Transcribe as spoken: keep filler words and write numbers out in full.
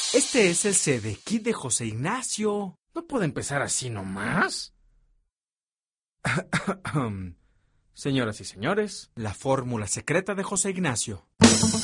Este es el C D Kit de José Ignacio. ¿No puede empezar así nomás? Señoras y señores, la fórmula secreta de José Ignacio.